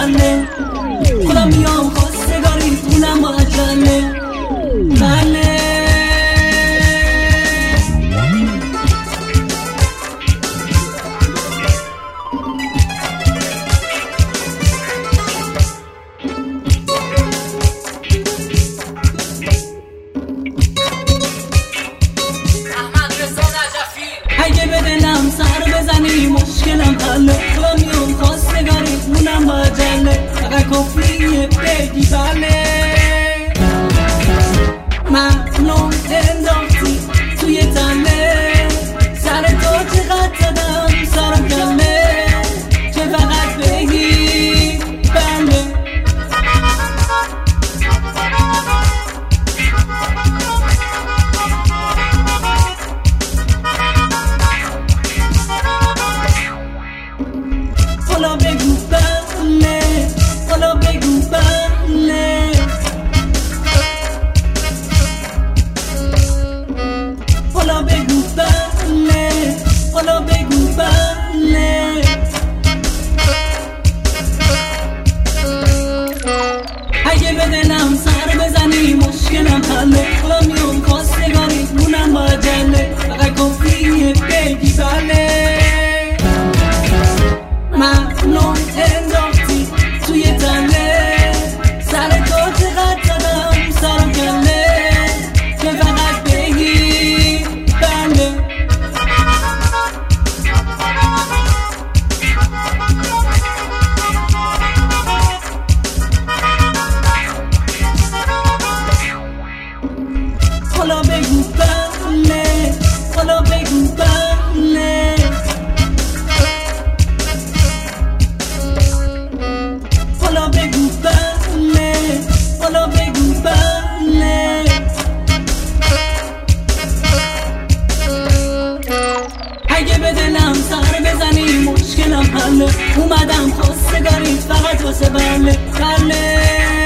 بله خودم میام خواستگاری اونم با عجله بله اگه به دلم سر بزنی مشکلم حله خودم میام خواستگاری اونم با عجله فقط کفریه بگی بله ممنون انداختی توی تله سر تو چقدر زدم سرم کله که فقط بگی بله حالا بگو بله حالا بگو بله حالا بگو بله حالا بگو بله اگه به دلم سر بزنی مشکلم حله خودم میام خواستگاری اونم با عجله فقط کفریه بگی بله ممنون انداختی توی تله سر تو چقدر زدم سرم کله که فقط بگی بله حالا بگو بله حالا بگو بله حالا بگو بله حالا بگو بله اگه به دلم سر بزنی مشکلم حله اومدم خواستگاریت فقط واسه بله بله